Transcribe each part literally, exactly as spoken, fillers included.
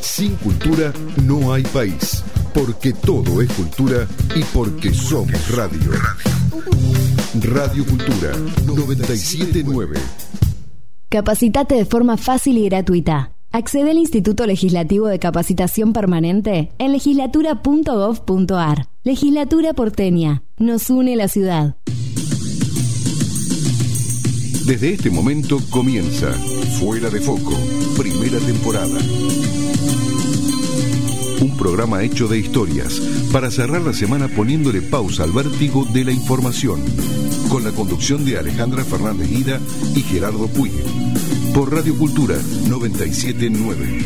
Sin cultura no hay país, porque todo es cultura y porque somos radio. Radio Cultura noventa y siete punto nueve. Capacitate de forma fácil y gratuita. Accede al Instituto Legislativo de Capacitación Permanente en legislatura punto gov punto ar. Legislatura porteña. Nos une la ciudad. Desde este momento comienza Fuera de Foco, primera temporada. Un programa hecho de historias para cerrar la semana poniéndole pausa al vértigo de la información, con la conducción de Alejandra Fernández Guida y Gerardo Puig, por Radio Cultura noventa y siete punto nueve.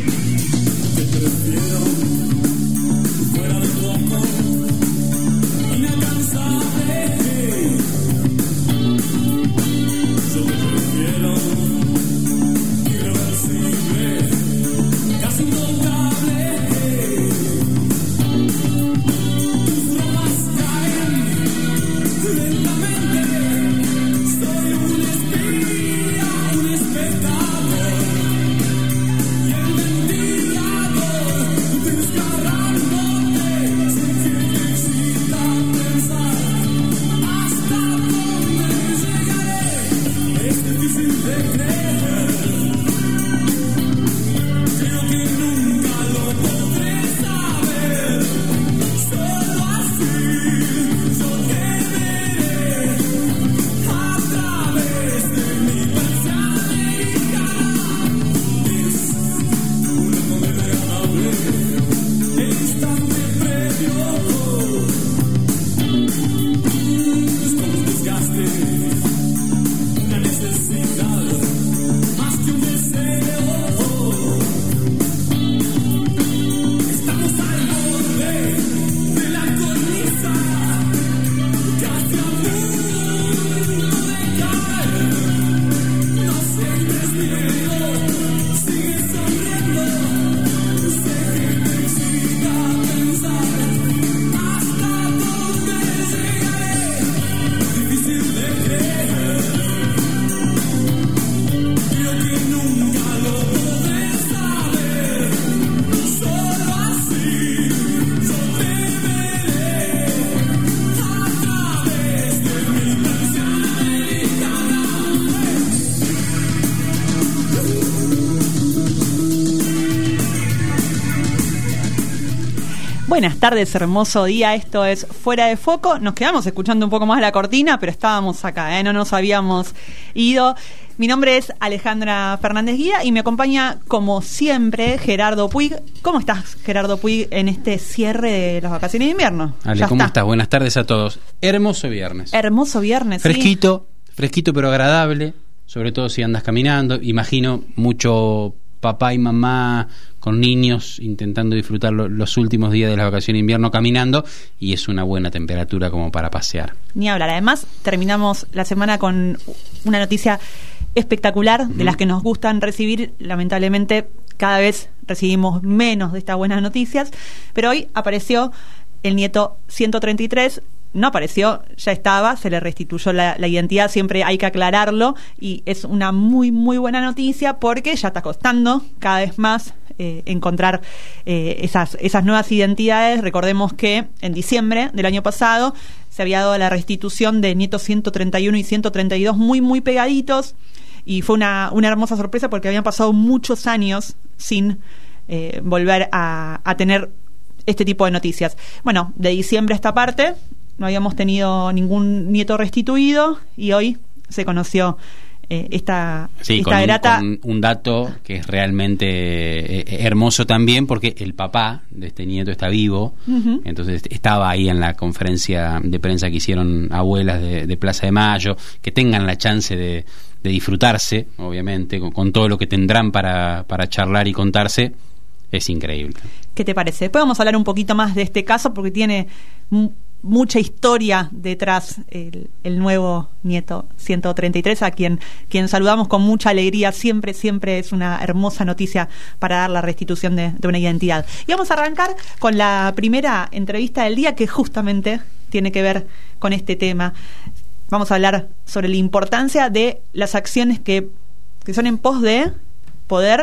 Buenas tardes, hermoso día, esto es Fuera de Foco. Nos quedamos escuchando un poco más la cortina, pero estábamos acá, ¿eh? No nos habíamos ido. Mi nombre es Alejandra Fernández Guía y me acompaña, como siempre, Gerardo Puig. ¿Cómo estás, Gerardo Puig, en este cierre de las vacaciones de invierno? Ale, ya ¿cómo está. estás? Buenas tardes a todos. Hermoso viernes. Hermoso viernes, Fresquito, sí. fresquito pero agradable, sobre todo si andas caminando. Imagino mucho papá y mamá con niños intentando disfrutar lo, los últimos días de la vacación de invierno caminando, y es una buena temperatura como para pasear. Ni hablar. Además, terminamos la semana con una noticia espectacular, de mm. las que nos gustan recibir. Lamentablemente, cada vez recibimos menos de estas buenas noticias, pero hoy apareció el nieto ciento treinta y tres. No apareció, ya estaba, se le restituyó la, la identidad, siempre hay que aclararlo, y es una muy, muy buena noticia porque ya está costando cada vez más eh, encontrar eh, esas, esas nuevas identidades. Recordemos que en diciembre del año pasado se había dado la restitución de nietos ciento treinta y uno y ciento treinta y dos muy, muy pegaditos, y fue una, una hermosa sorpresa porque habían pasado muchos años sin eh, volver a, a tener este tipo de noticias. Bueno, de diciembre a esta parte no habíamos tenido ningún nieto restituido y hoy se conoció eh, esta, sí, esta con grata. Un, con un dato que es realmente eh, hermoso también, porque el papá de este nieto está vivo. Uh-huh. Entonces estaba ahí en la conferencia de prensa que hicieron abuelas de, de Plaza de Mayo, que tengan la chance de, de disfrutarse, obviamente, con, con todo lo que tendrán para, para charlar y contarse. Es increíble. ¿Qué te parece? Después vamos a hablar un poquito más de este caso porque tiene m- mucha historia detrás el, el nuevo nieto ciento treinta y tres, a quien, quien saludamos con mucha alegría. Siempre, siempre es una hermosa noticia para dar la restitución de, de una identidad. Y vamos a arrancar con la primera entrevista del día, que justamente tiene que ver con este tema. Vamos a hablar sobre la importancia de las acciones que, que son en pos de poder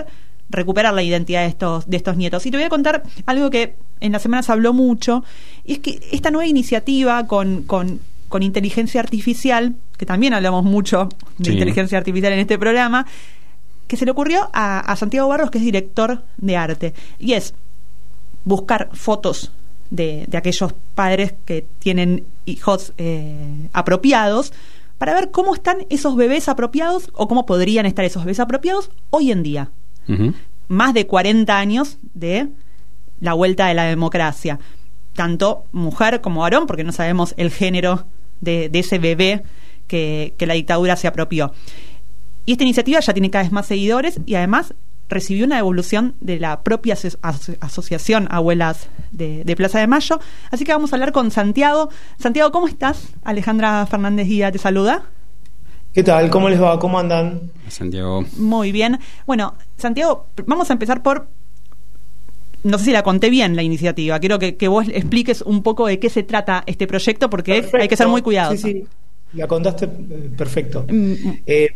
recuperar la identidad de estos, de estos nietos. Y te voy a contar algo que en la semana se habló mucho, y es que esta nueva iniciativa con, con, con inteligencia artificial, que también hablamos mucho de sí. inteligencia artificial en este programa, que se le ocurrió a, a Santiago Barros, que es director de arte, y es buscar fotos de, de aquellos padres que tienen hijos eh, apropiados, para ver cómo están esos bebés apropiados o cómo podrían estar esos bebés apropiados hoy en día. Uh-huh. Más de cuarenta años de la vuelta de la democracia, tanto mujer como varón, porque no sabemos el género de, de ese bebé que, que la dictadura se apropió. Y esta iniciativa ya tiene cada vez más seguidores y además recibió una devolución de la propia aso- aso- asociación Abuelas de, de Plaza de Mayo. Así que vamos a hablar con Santiago. Santiago, ¿cómo estás? Alejandra Fernández Guida te saluda. ¿Qué tal? ¿Cómo les va? ¿Cómo andan? Santiago. Muy bien. Bueno, Santiago, vamos a empezar por... No sé si la conté bien la iniciativa. Quiero que, que vos expliques un poco de qué se trata este proyecto, porque perfecto. Hay que ser muy cuidadosos. Sí, sí. La contaste perfecto. Mm. Eh,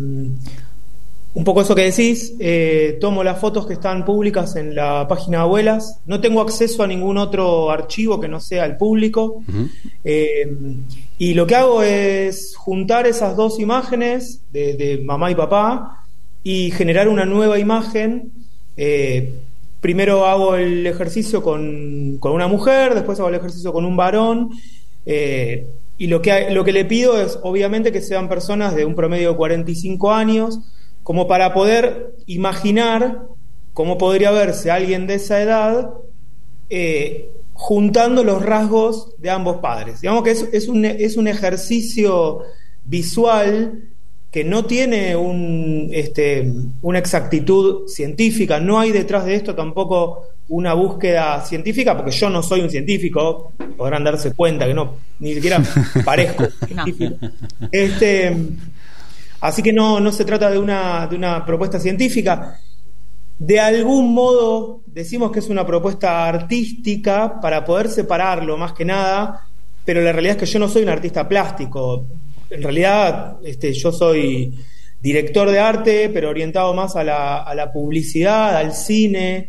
un poco eso que decís, eh, tomo las fotos que están públicas en la página de Abuelas, no tengo acceso a ningún otro archivo que no sea el público, uh-huh. eh, y lo que hago es juntar esas dos imágenes de, de mamá y papá y generar una nueva imagen. Eh, primero hago el ejercicio con, con una mujer, después hago el ejercicio con un varón, eh, y lo que, lo que le pido es obviamente que sean personas de un promedio de cuarenta y cinco años, como para poder imaginar cómo podría verse alguien de esa edad eh, juntando los rasgos de ambos padres. Digamos que es, es, un, es un ejercicio visual que no tiene un, este, una exactitud científica, no hay detrás de esto tampoco una búsqueda científica, porque yo no soy un científico, podrán darse cuenta que no, ni siquiera parezco científico. Este... Así que no, no se trata de una, de una propuesta científica. De algún modo decimos que es una propuesta artística para poder separarlo más que nada, pero la realidad es que yo no soy un artista plástico. En realidad este, yo soy director de arte, pero orientado más a la, a la publicidad, al cine.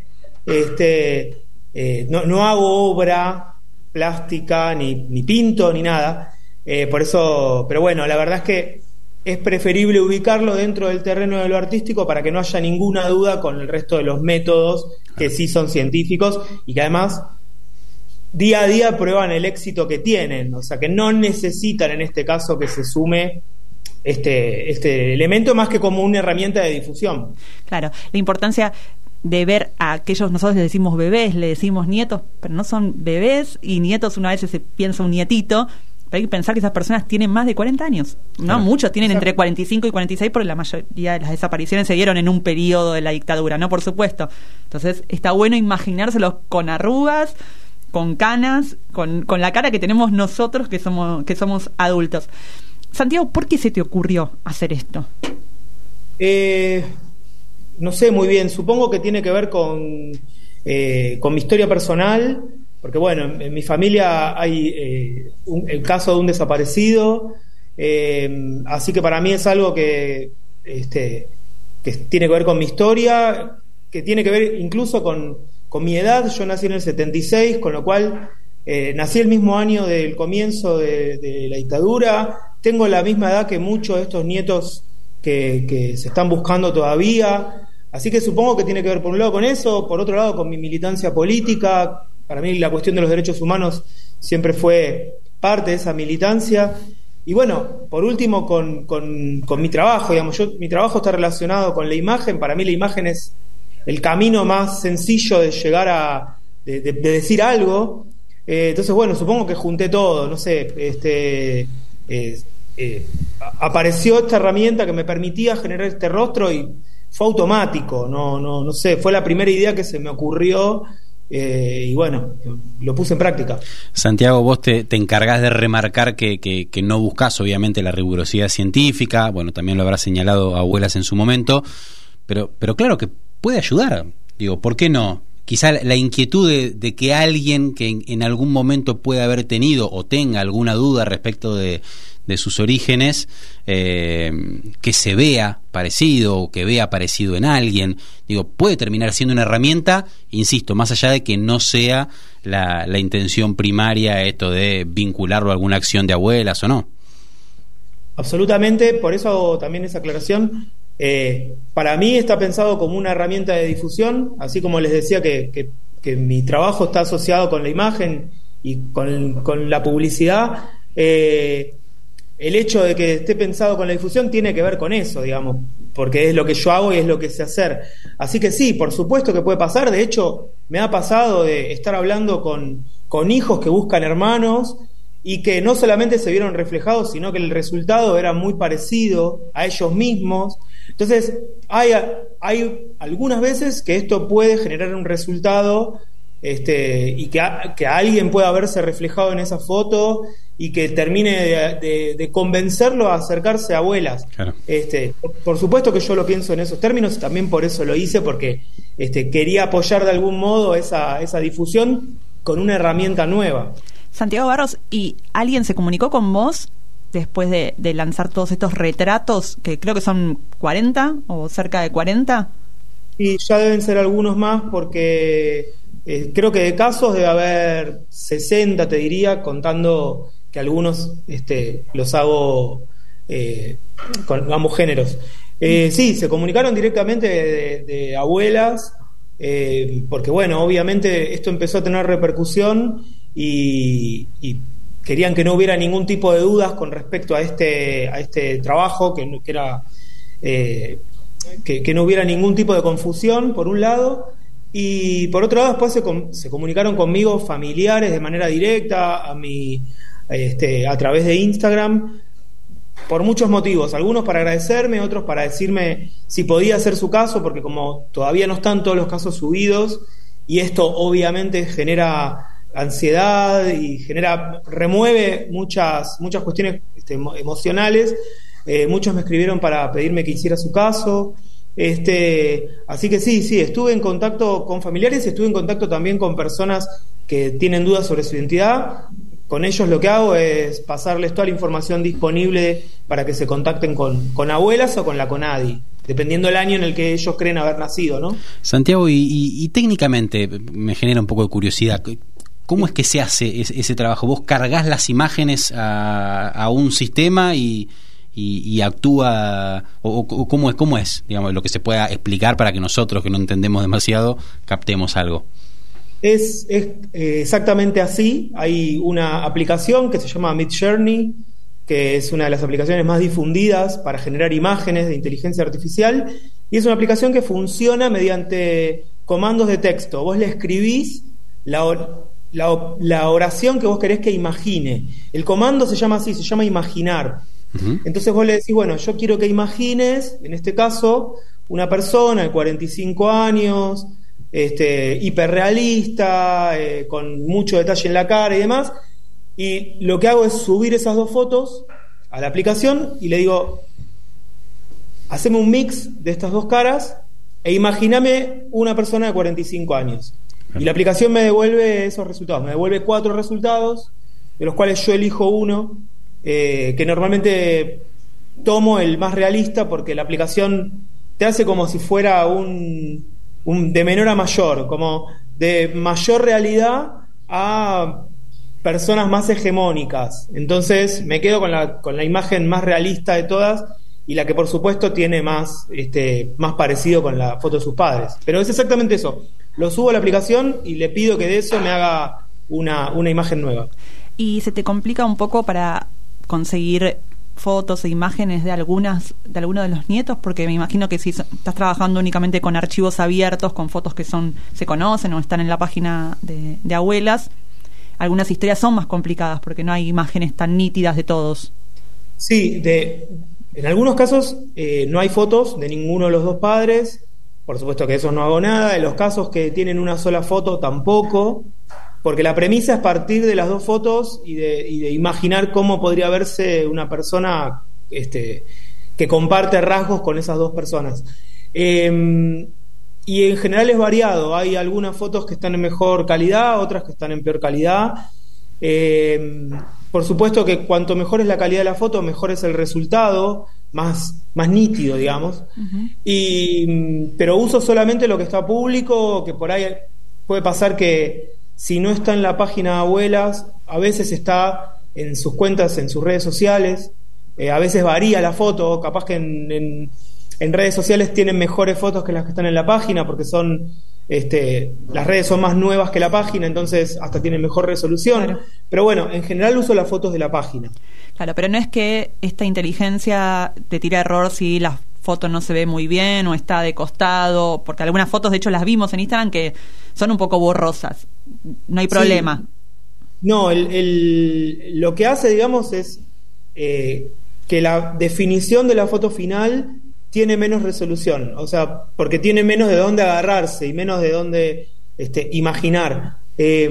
Este, eh, no, no hago obra plástica, ni, ni pinto, ni nada. Eh, por eso, pero bueno, la verdad es que es preferible ubicarlo dentro del terreno de lo artístico para que no haya ninguna duda con el resto de los métodos que sí son científicos y que además día a día prueban el éxito que tienen, o sea que no necesitan en este caso que se sume este, este elemento más que como una herramienta de difusión. Claro, la importancia de ver a aquellos, nosotros les decimos bebés, le decimos nietos, pero no son bebés y nietos, una vez se piensa un nietito. Pero hay que pensar que esas personas tienen más de cuarenta años, ¿no? Claro. Muchos tienen Exacto. entre cuarenta y cinco y cuarenta y seis, porque la mayoría de las desapariciones se dieron en un periodo de la dictadura, ¿no? Por supuesto. Entonces, está bueno imaginárselos con arrugas, con canas, con, con la cara que tenemos nosotros que somos, que somos adultos. Santiago, ¿por qué se te ocurrió hacer esto? Eh, no sé muy bien, supongo que tiene que ver con, eh, con mi historia personal. Porque bueno, en, en mi familia hay eh, un, el caso de un desaparecido, eh, así que para mí es algo que, este, que tiene que ver con mi historia, que tiene que ver incluso con, con mi edad. Yo nací en el setenta y seis, con lo cual eh, nací el mismo año del comienzo de, de la dictadura, tengo la misma edad que muchos de estos nietos que, que se están buscando todavía, así que supongo que tiene que ver por un lado con eso, por otro lado con mi militancia política. Para mí la cuestión de los derechos humanos siempre fue parte de esa militancia. Y bueno, por último con, con, con mi trabajo, digamos, yo, mi trabajo está relacionado con la imagen. Para mí la imagen es el camino más sencillo de llegar a de, de, de decir algo. Eh, entonces bueno, supongo que junté todo, no sé, este eh, eh, apareció esta herramienta que me permitía generar este rostro y fue automático, no, no, no sé, fue la primera idea que se me ocurrió. Eh, y bueno, lo puse en práctica. Santiago, vos te, te encargás de remarcar que, que, que no buscás obviamente la rigurosidad científica, bueno, también lo habrá señalado Abuelas en su momento, pero, pero claro que puede ayudar, digo, ¿por qué no? Quizá la inquietud de, de que alguien que en, en algún momento pueda haber tenido o tenga alguna duda respecto de, de sus orígenes, eh, que se vea parecido o que vea parecido en alguien, digo, puede terminar siendo una herramienta, insisto, más allá de que no sea la, la intención primaria esto de vincularlo a alguna acción de abuelas o no. Absolutamente, por eso también esa aclaración. Eh, para mí está pensado como una herramienta de difusión, así como les decía que, que, que mi trabajo está asociado con la imagen y con, con la publicidad. Eh, el hecho de que esté pensado con la difusión tiene que ver con eso, digamos, porque es lo que yo hago y es lo que sé hacer. Así que sí, por supuesto que puede pasar. De hecho, me ha pasado de estar hablando con, con hijos que buscan hermanos y que no solamente se vieron reflejados, sino que el resultado era muy parecido a ellos mismos. Entonces, hay, hay algunas veces que esto puede generar un resultado este, y que, a, que alguien pueda verse reflejado en esa foto y que termine de, de, de convencerlo a acercarse a abuelas. Claro. Este, por, por supuesto que yo lo pienso en esos términos y también por eso lo hice, porque este, quería apoyar de algún modo esa, esa difusión con una herramienta nueva. Santiago Barros, ¿y alguien se comunicó con vos después de, de lanzar todos estos retratos, que creo que son cuarenta o cerca de cuarenta? Y ya deben ser algunos más, porque eh, creo que de casos debe haber sesenta, te diría, contando que algunos este, los hago eh, con ambos géneros. Eh, sí, se comunicaron directamente de, de abuelas, eh, porque bueno, obviamente esto empezó a tener repercusión y, y querían que no hubiera ningún tipo de dudas con respecto a este a este trabajo, que, que era eh, que, que no hubiera ningún tipo de confusión, por un lado, y por otro lado después se, com- se comunicaron conmigo familiares de manera directa a mi este, a través de Instagram, por muchos motivos, algunos para agradecerme, otros para decirme si podía ser su caso, porque como todavía no están todos los casos subidos, y esto obviamente genera ansiedad y genera, remueve muchas muchas cuestiones este, emocionales. Eh, muchos me escribieron para pedirme que hiciera su caso. Este, así que sí, sí, estuve en contacto con familiares, estuve en contacto también con personas que tienen dudas sobre su identidad. Con ellos lo que hago es pasarles toda la información disponible para que se contacten con, con abuelas o con la CONADI, dependiendo del año en el que ellos creen haber nacido, ¿no? Santiago, y, y, y técnicamente me genera un poco de curiosidad. ¿Cómo es que se hace ese, ese trabajo? ¿Vos cargas las imágenes a, a un sistema y, y, y actúa, o, o cómo es, cómo es, digamos, lo que se pueda explicar para que nosotros, que no entendemos demasiado, captemos algo? Es, es eh, exactamente así. Hay una aplicación que se llama Midjourney, que es una de las aplicaciones más difundidas para generar imágenes de inteligencia artificial, y es una aplicación que funciona mediante comandos de texto. Vos le escribís la, la, la oración que vos querés que imagine. El comando se llama así, se llama imaginar. Uh-huh. Entonces vos le decís, bueno, yo quiero que imagines, en este caso, una persona de cuarenta y cinco años, este, hiperrealista, eh, con mucho detalle en la cara y demás, y lo que hago es subir esas dos fotos a la aplicación y le digo, haceme un mix de estas dos caras e imagíname una persona de cuarenta y cinco años. Y la aplicación me devuelve esos resultados, me devuelve cuatro resultados, de los cuales yo elijo uno, eh, que normalmente tomo el más realista, porque la aplicación te hace como si fuera un, un de menor a mayor, como de mayor realidad a personas más hegemónicas. Entonces me quedo con la, con la imagen más realista de todas, y la que por supuesto tiene más, este, más parecido con la foto de sus padres. Pero es exactamente eso. Lo subo a la aplicación y le pido que de eso me haga una, una imagen nueva. ¿Y se te complica un poco para conseguir fotos e imágenes de algunas de algunos de los nietos? Porque me imagino que si estás trabajando únicamente con archivos abiertos, con fotos que son se conocen o están en la página de, de abuelas, algunas historias son más complicadas porque no hay imágenes tan nítidas de todos. Sí, de, en algunos casos eh, no hay fotos de ninguno de los dos padres. Por supuesto que eso no hago nada. En los casos que tienen una sola foto tampoco, porque la premisa es partir de las dos fotos y de, y de imaginar cómo podría verse una persona este, que comparte rasgos con esas dos personas. Eh, y en general es variado. Hay algunas fotos que están en mejor calidad, otras que están en peor calidad. Eh, por supuesto que cuanto mejor es la calidad de la foto, mejor es el resultado, más, más nítido, digamos. Uh-huh. Y, pero uso solamente lo que está público, que por ahí puede pasar que si no está en la página de abuelas, a veces está en sus cuentas, en sus redes sociales, eh, a veces varía la foto, capaz que en, en, en redes sociales tienen mejores fotos que las que están en la página, porque son este, las redes son más nuevas que la página, entonces hasta tienen mejor resolución. Claro. Pero bueno, en general uso las fotos de la página. Claro, pero no es que esta inteligencia te tira error si la foto no se ve muy bien o está de costado, porque algunas fotos, de hecho, las vimos en Instagram que son un poco borrosas. No hay problema. Sí. No, el, el, lo que hace, digamos, es eh, que la definición de la foto final tiene menos resolución, o sea, porque tiene menos de dónde agarrarse y menos de dónde este, imaginar. Eh,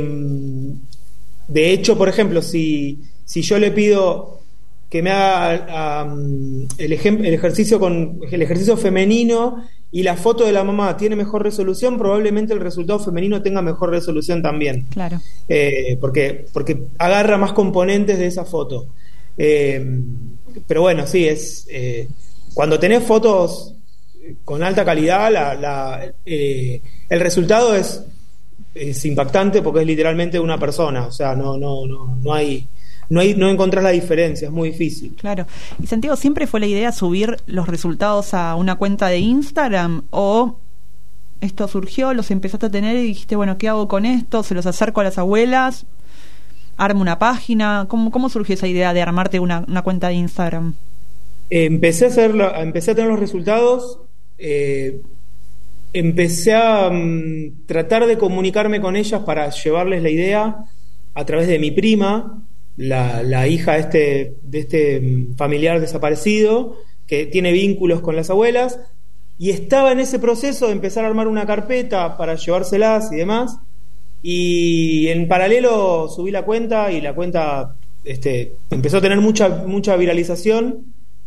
de hecho, por ejemplo, si, si yo le pido que me haga um, el, ejem- el ejercicio con el ejercicio femenino y la foto de la mamá tiene mejor resolución, probablemente el resultado femenino tenga mejor resolución también. Claro. Eh, porque, porque agarra más componentes de esa foto. Eh, pero bueno, sí, es eh, cuando tenés fotos con alta calidad, la, la, eh, el resultado es, es impactante porque es literalmente una persona. O sea, no, no, no, no hay. No, hay, no encontrás la diferencia, es muy difícil. Claro. Y Santiago, ¿siempre fue la idea subir los resultados a una cuenta de Instagram? ¿O esto surgió, los empezaste a tener y dijiste, bueno, ¿qué hago con esto? ¿Se los acerco a las abuelas? ¿Armo una página? ¿Cómo, cómo surgió esa idea de armarte una, una cuenta de Instagram? Eh, empecé, a hacer la, empecé a tener los resultados, eh, empecé a um, tratar de comunicarme con ellas para llevarles la idea a través de mi prima, La, la hija de este, de este familiar desaparecido, que tiene vínculos con las abuelas, y estaba en ese proceso de empezar a armar una carpeta para llevárselas y demás, y en paralelo subí la cuenta, y la cuenta este, empezó a tener mucha, mucha viralización,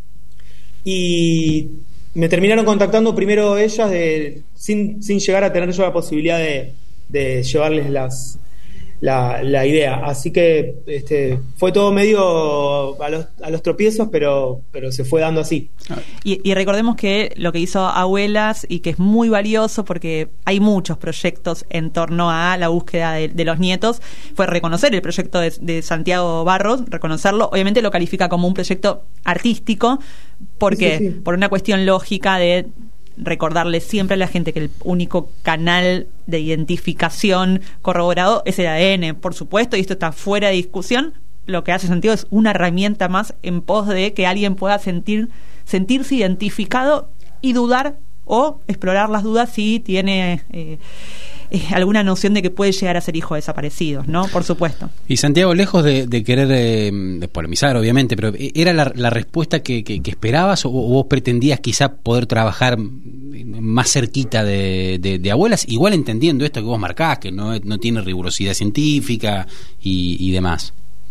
y me terminaron contactando primero ellas de, sin, sin llegar a tener yo la posibilidad de, de llevarles las La, la idea, así que este, fue todo medio a los, a los tropiezos, pero, pero se fue dando así. Y, y recordemos que lo que hizo Abuelas, y que es muy valioso porque hay muchos proyectos en torno a la búsqueda de, de los nietos, fue reconocer el proyecto de, de Santiago Barros, reconocerlo. Obviamente lo califica como un proyecto artístico porque sí, sí, sí. por una cuestión lógica de recordarle siempre a la gente que el único canal de identificación corroborado es el A D N, por supuesto, y esto está fuera de discusión. Lo que hace Santiago es una herramienta más en pos de que alguien pueda sentir sentirse identificado y dudar o explorar las dudas si tiene eh, eh, alguna noción de que puede llegar a ser hijo de desaparecidos, ¿no? Por supuesto. Y Santiago, lejos de, de querer eh, de polemizar, obviamente, pero ¿era la, la respuesta que, que, que esperabas o, o vos pretendías quizá poder trabajar más cerquita de, de, de abuelas, igual entendiendo esto que vos marcás, que no, no tiene rigurosidad científica y, y demás?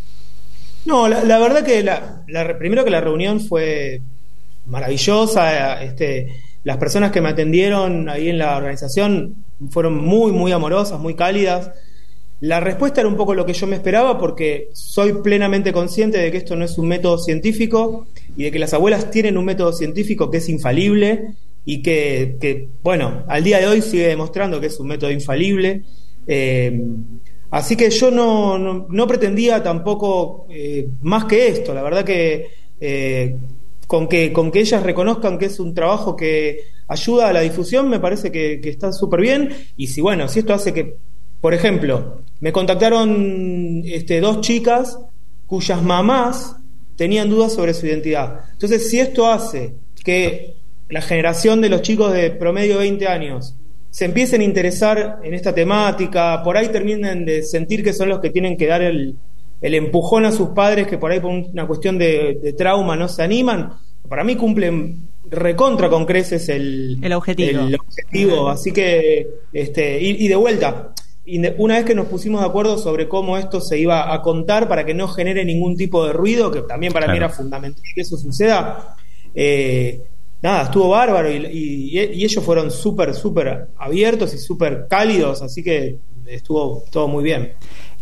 No, la, la verdad que la, la, primero que la reunión fue maravillosa, este, las personas que me atendieron ahí en la organización fueron muy, muy amorosas, muy cálidas. La respuesta era un poco lo que yo me esperaba, porque soy plenamente consciente de que esto no es un método científico y de que las abuelas tienen un método científico que es infalible y que, que bueno, al día de hoy sigue demostrando que es un método infalible. Eh, así que yo no, no, no pretendía tampoco eh, más que esto. La verdad que, eh, con que con que ellas reconozcan que es un trabajo que ayuda a la difusión, me parece que, que está súper bien. Y si bueno, si esto hace que, por ejemplo, me contactaron este, dos chicas cuyas mamás tenían dudas sobre su identidad. Entonces, si esto hace que la generación de los chicos de promedio veinte años se empiecen a interesar en esta temática, por ahí terminen de sentir que son los que tienen que dar el, el empujón a sus padres, que por ahí por una cuestión de, de trauma no se animan, para mí cumplen recontra con creces el, el objetivo. El objetivo. Así que, este, y, y de vuelta, una vez que nos pusimos de acuerdo sobre cómo esto se iba a contar para que no genere ningún tipo de ruido, que también para claro. mí era fundamental que eso suceda, eh, nada, estuvo bárbaro y, y, y ellos fueron súper, súper abiertos y súper cálidos, así que estuvo todo muy bien.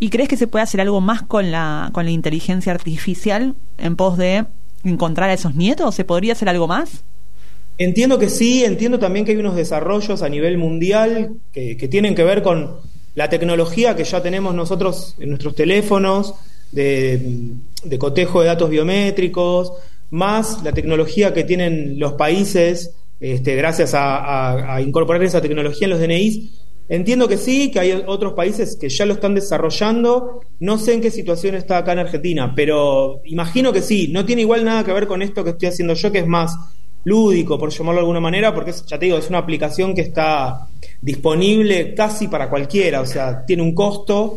¿Y crees que se puede hacer algo más con la, con la inteligencia artificial en pos de encontrar a esos nietos? ¿Se podría hacer algo más? Entiendo que sí, entiendo también que hay unos desarrollos a nivel mundial que, que tienen que ver con la tecnología que ya tenemos nosotros en nuestros teléfonos, de, de cotejo de datos biométricos, más la tecnología que tienen los países, este, gracias a, a, a incorporar esa tecnología en los D N Is. Entiendo que sí, que hay otros países que ya lo están desarrollando. No sé en qué situación está acá en Argentina, pero imagino que sí. No tiene igual nada que ver con esto que estoy haciendo yo, que es más lúdico, por llamarlo de alguna manera, porque es, ya te digo, es una aplicación que está disponible casi para cualquiera, o sea, tiene un costo,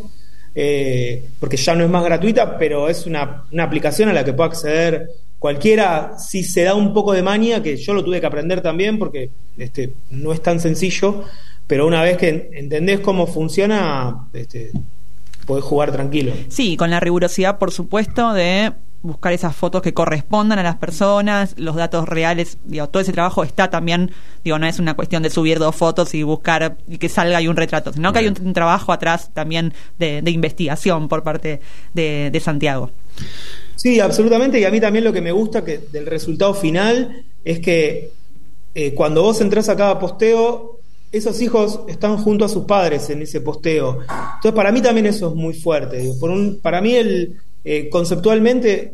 eh, porque ya no es más gratuita, pero es una, una aplicación a la que puede acceder cualquiera si se da un poco de maña, que yo lo tuve que aprender también, porque este, no es tan sencillo, pero una vez que entendés cómo funciona, este, podés jugar tranquilo. Sí, con la rigurosidad, por supuesto, de buscar esas fotos que correspondan a las personas, los datos reales, digo, todo ese trabajo está también, digo, no es una cuestión de subir dos fotos y buscar y que salga ahí un retrato, sino que hay un, un trabajo atrás también de, de investigación por parte de, de Santiago. Sí, absolutamente, y a mí también lo que me gusta que del resultado final es que eh, cuando vos entrás a cada posteo, esos hijos están junto a sus padres en ese posteo. Entonces, para mí también eso es muy fuerte. Digo, por un, para mí el Eh, conceptualmente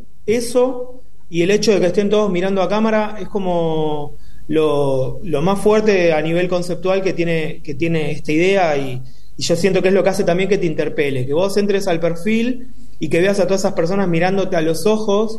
eso y el hecho de que estén todos mirando a cámara es como lo, lo más fuerte a nivel conceptual que tiene, que tiene esta idea, y, y yo siento que es lo que hace también que te interpele, que vos entres al perfil y que veas a todas esas personas mirándote a los ojos.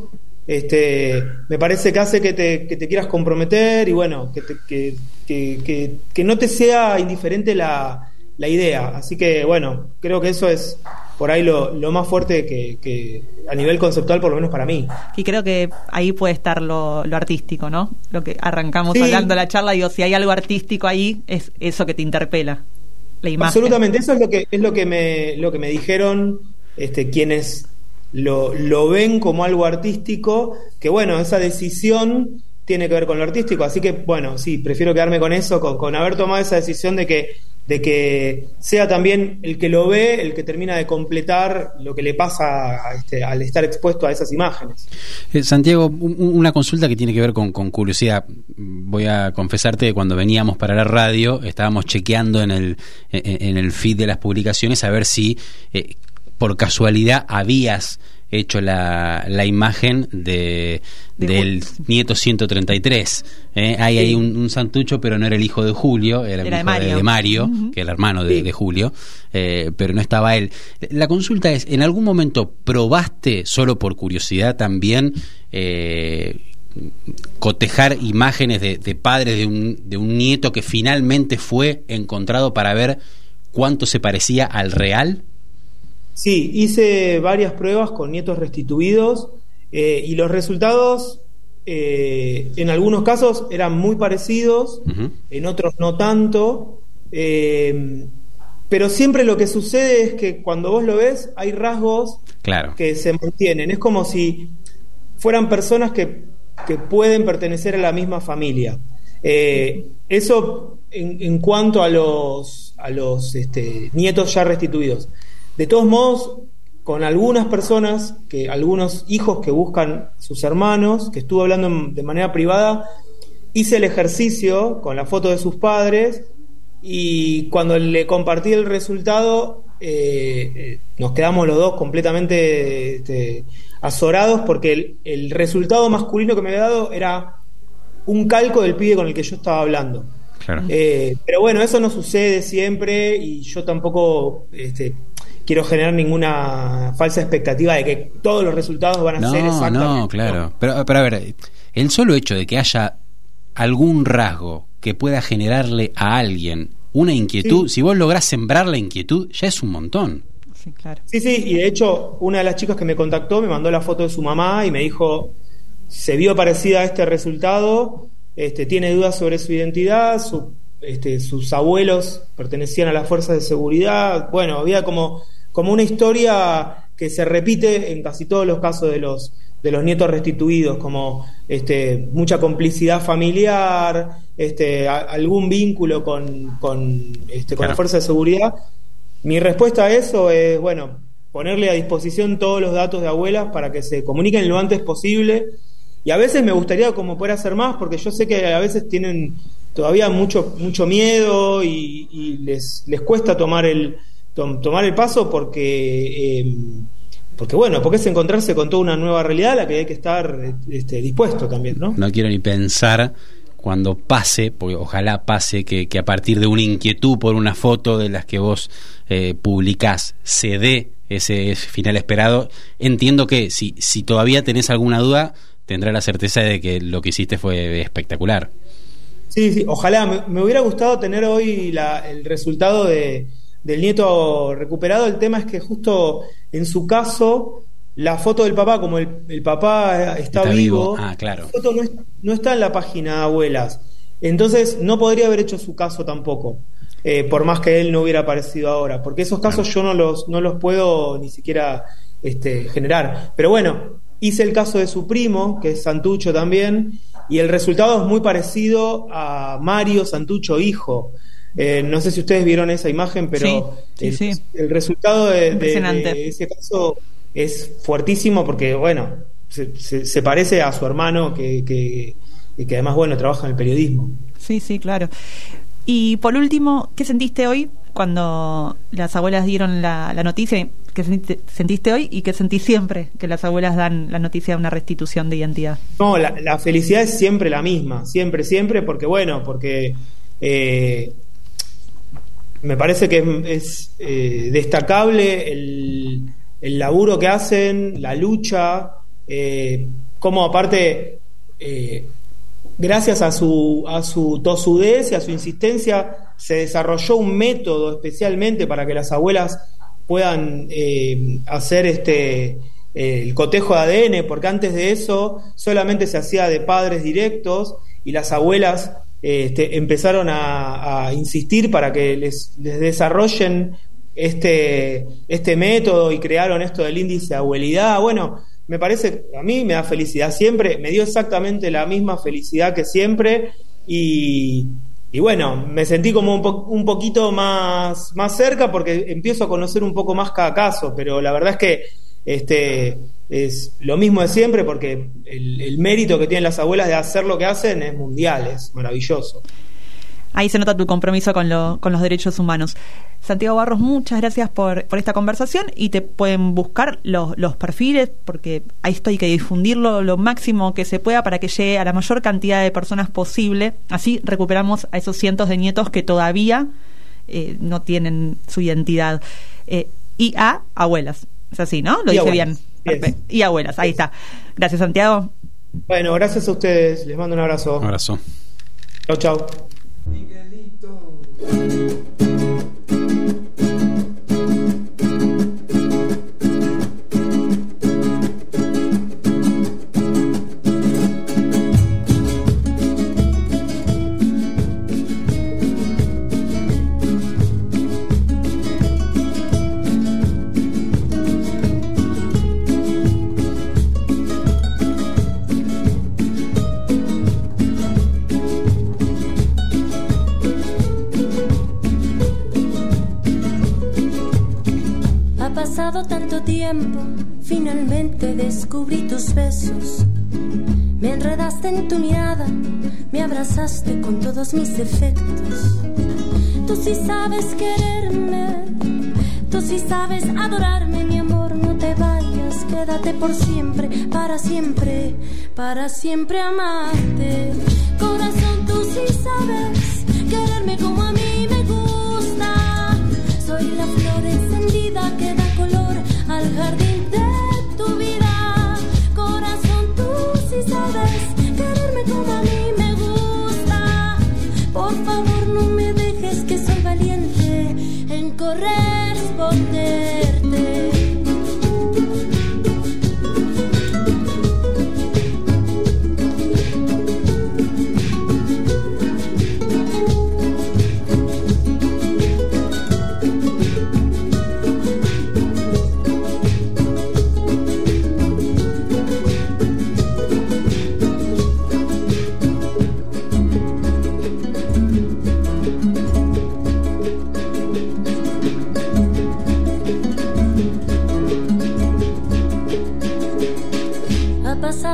Este, me parece que hace que te, que te quieras comprometer y bueno, que, te, que, que, que, que no te sea indiferente la, la idea. Así que bueno, creo que eso es por ahí lo, lo más fuerte que, que a nivel conceptual, por lo menos para mí. Y creo que ahí puede estar lo, lo artístico, ¿no? Lo que arrancamos sí. hablando la charla, digo, si hay algo artístico ahí, es eso que te interpela, la imagen. Absolutamente, eso es lo que es lo que me lo que me dijeron este, quienes lo, lo ven como algo artístico, que bueno, esa decisión tiene que ver con lo artístico, así que bueno, sí, prefiero quedarme con eso, con, con haber tomado esa decisión de que de que sea también el que lo ve el que termina de completar lo que le pasa a este, al estar expuesto a esas imágenes. Eh, Santiago, un, una consulta que tiene que ver con, con curiosidad. Voy a confesarte que cuando veníamos para la radio estábamos chequeando en el, en, en el feed de las publicaciones a ver si eh, por casualidad habías hecho la, la imagen de, de del Julio. Nieto ciento treinta y tres. ¿eh? Hay ahí sí. un, un santucho, pero no era el hijo de Julio, era el era hijo de Mario, de, de Mario uh-huh. que era el hermano de, sí. de Julio, eh, pero no estaba él. La consulta es, ¿en algún momento probaste, solo por curiosidad también, eh, cotejar imágenes de, de padres de un, de un nieto que finalmente fue encontrado para ver cuánto se parecía al real? Sí, hice varias pruebas con nietos restituidos eh, y los resultados eh, en algunos casos eran muy parecidos, uh-huh. en otros no tanto, eh, pero siempre lo que sucede es que cuando vos lo ves hay rasgos claro. que se mantienen, es como si fueran personas que, que pueden pertenecer a la misma familia. Eh, eso en, en cuanto a los, a los este, nietos ya restituidos. De todos modos, con algunas personas, que algunos hijos que buscan sus hermanos, que estuve hablando de manera privada, hice el ejercicio con la foto de sus padres y cuando le compartí el resultado eh, eh, nos quedamos los dos completamente este, azorados porque el, el resultado masculino que me había dado era un calco del pibe con el que yo estaba hablando. Claro. Eh, pero bueno, eso no sucede siempre y yo tampoco este, quiero generar ninguna falsa expectativa de que todos los resultados van a no, ser exactamente. No, claro. No. Pero, pero a ver, el solo hecho de que haya algún rasgo que pueda generarle a alguien una inquietud, sí. si vos lográs sembrar la inquietud, ya es un montón. Sí, claro. Sí, sí, y de hecho una de las chicas que me contactó me mandó la foto de su mamá y me dijo, se vio parecida a este resultado, este, tiene dudas sobre su identidad, su, este, sus abuelos pertenecían a las fuerzas de seguridad, bueno, había como, como una historia que se repite en casi todos los casos de los de los nietos restituidos, como este, mucha complicidad familiar, este, a, algún vínculo con, con, este, con claro. la fuerza de seguridad. Mi respuesta a eso es, bueno, ponerle a disposición todos los datos de abuelas para que se comuniquen lo antes posible. Y a veces me gustaría como poder hacer más, porque yo sé que a veces tienen todavía mucho mucho miedo y, y les les cuesta tomar el to, tomar el paso porque eh, porque bueno, porque es encontrarse con toda una nueva realidad a la que hay que estar este, dispuesto también, ¿no? No quiero ni pensar cuando pase, porque ojalá pase, que, que a partir de una inquietud por una foto de las que vos eh, publicás se dé ese, ese final esperado. Entiendo que si, si todavía tenés alguna duda, tendrás la certeza de que lo que hiciste fue espectacular. Sí, sí, ojalá. Me, me hubiera gustado tener hoy la, el resultado de, del nieto recuperado. El tema es que justo en su caso, la foto del papá, como el, el papá está, está vivo, vivo. Ah, claro. La foto no, es, no está en la página de abuelas. Entonces no podría haber hecho su caso tampoco, eh, por más que él no hubiera aparecido ahora, porque esos casos claro. yo no los, no los puedo ni siquiera este, generar. Pero bueno, hice el caso de su primo, que es Santucho también, y el resultado es muy parecido a Mario Santucho, hijo. Eh, no sé si ustedes vieron esa imagen, pero sí, sí, el, sí. el resultado de, de, de ese caso es fuertísimo porque, bueno, se, se, se parece a su hermano que, que, que además, bueno, trabaja en el periodismo. Sí, sí, claro. Y por último, ¿qué sentiste hoy cuando las abuelas dieron la, la noticia? ¿Qué sentiste, sentiste hoy y qué sentís siempre que las abuelas dan la noticia de una restitución de identidad? No, la, la felicidad es siempre la misma, siempre, siempre, porque bueno, porque eh, me parece que es, es eh, destacable el, el laburo que hacen, la lucha, eh, cómo aparte, eh, gracias a su, a su tosudez y a su insistencia, se desarrolló un método especialmente para que las abuelas puedan eh, hacer este eh, el cotejo de A D N, porque antes de eso solamente se hacía de padres directos y las abuelas eh, este, empezaron a, a insistir para que les, les desarrollen este, este método y crearon esto del índice de abuelidad. Bueno, me parece, a mí me da felicidad siempre, me dio exactamente la misma felicidad que siempre y Y bueno, me sentí como un, po- un poquito más, más cerca porque empiezo a conocer un poco más cada caso, pero la verdad es que este, es lo mismo de siempre porque el, el mérito que tienen las abuelas de hacer lo que hacen es mundial, es maravilloso. Ahí se nota tu compromiso con, lo, con los derechos humanos. Santiago Barros, muchas gracias por, por esta conversación y te pueden buscar los, los perfiles porque a esto hay que difundirlo lo máximo que se pueda para que llegue a la mayor cantidad de personas posible. Así recuperamos a esos cientos de nietos que todavía eh, no tienen su identidad. Eh, y a abuelas. Es así, ¿no? Lo y dije abuelas. bien. Perfecto. Y abuelas, ahí está. Gracias, Santiago. Bueno, gracias a ustedes. Les mando un abrazo. Un abrazo. Chau, chau. Miguelito. Tanto tiempo, finalmente descubrí tus besos. Me enredaste en tu mirada, me abrazaste con todos mis defectos. Tú sí sabes quererme, tú sí sabes adorarme, mi amor, no te vayas, quédate por siempre, para siempre, para siempre amarte. Corazón, tú sí sabes quererme como a mí me gusta. Soy la flor encendida que da color al jardín de tu vida. Corazón, tú sí sabes quererme como a mí me gusta. Por favor, no me dejes, que soy valiente en corresponderte.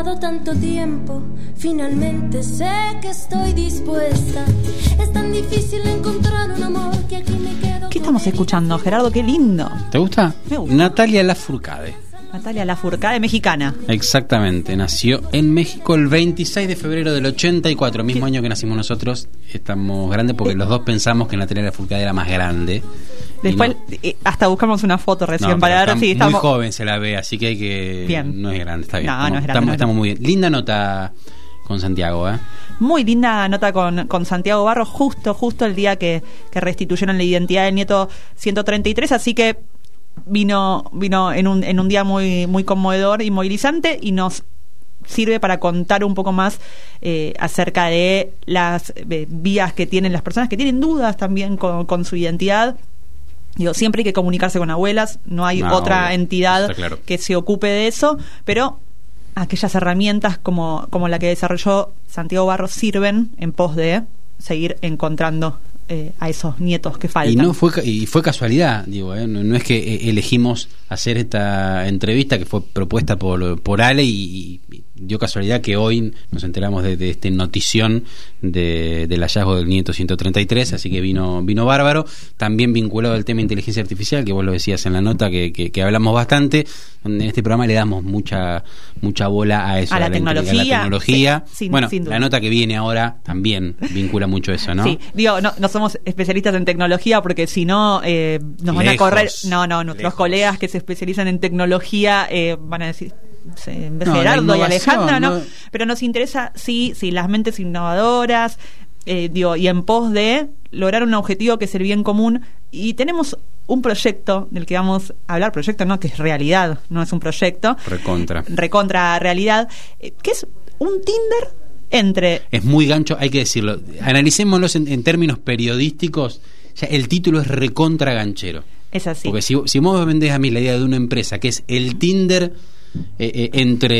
pasado tanto tiempo, finalmente sé que estoy dispuesta. Es tan difícil encontrar un amor que aquí me quedo. ¿Qué estamos escuchando, Gerardo? Qué lindo. ¿Te gusta? Me gusta. Natalia Lafourcade. Natalia Lafourcade, mexicana. Exactamente, nació en México el veintiséis de febrero del ochenta y cuatro, mismo ¿Qué? año que nacimos nosotros. Estamos grandes porque eh. los dos pensamos que Natalia Lafourcade era más grande. Después, no. eh, hasta buscamos una foto recién No, para ver si muy estamos... joven se la ve, así que hay que... Bien. No es grande, está bien. No, estamos, no es grande, estamos, no es estamos muy bien. Linda nota con Santiago, ¿eh? Muy linda nota con, con Santiago Barros, justo, justo el día que, que restituyeron la identidad del nieto ciento treinta y tres, así que vino vino en un, en un día muy, muy conmovedor y movilizante, y nos sirve para contar un poco más eh, acerca de las eh, vías que tienen las personas que tienen dudas también con, con su identidad. Digo, siempre hay que comunicarse con abuelas, no hay no, otra obvio, entidad claro. que se ocupe de eso, pero aquellas herramientas como, como la que desarrolló Santiago Barros sirven en pos de seguir encontrando eh, a esos nietos que faltan. Y no fue y fue casualidad, digo, ¿eh? no, no es que eh, elegimos hacer esta entrevista que fue propuesta por, por Ale y, y dio casualidad que hoy nos enteramos de, de este notición de, del hallazgo del nieto ciento treinta y tres, así que vino vino bárbaro, también vinculado al tema de inteligencia artificial, que vos lo decías en la nota, que, que, que hablamos bastante. En este programa le damos mucha mucha bola a eso, a la, a la tecnología, a la tecnología. Sí, sin, bueno, sin duda. La nota que viene ahora también vincula mucho eso, ¿no? Sí, digo, no, no somos especialistas en tecnología porque si no eh, nos van lejos, a correr. No, no, nuestros lejos. colegas que se especializan en tecnología eh, van a decir, en vez de No, Gerardo y Alejandra, ¿no? no. Pero nos interesa, sí, sí, las mentes innovadoras, eh, digo, y en pos de lograr un objetivo que es el bien común. Y tenemos un proyecto del que vamos a hablar, proyecto no, que es realidad, no es un proyecto. Recontra. Recontra realidad, eh, que es un Tinder entre... Es muy gancho, hay que decirlo. Analicémoslo en, en términos periodísticos. Ya el título es recontra ganchero. Es así. Porque si, si vos me vendés a mí la idea de una empresa que es el Tinder eh, eh,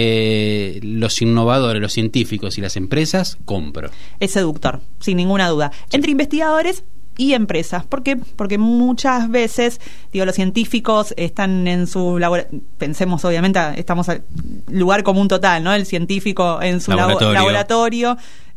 entre los innovadores, los científicos y las empresas, compro. Es seductor, sin ninguna duda. Sí. Entre investigadores y empresas. ¿Por qué? Porque muchas veces, digo, los científicos están en su laboratorio, pensemos obviamente, estamos al lugar común total, ¿no? El científico en su laboratorio, labo laboratorio